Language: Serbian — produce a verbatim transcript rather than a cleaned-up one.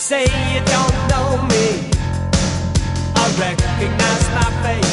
say you don't know me. I recognize my face.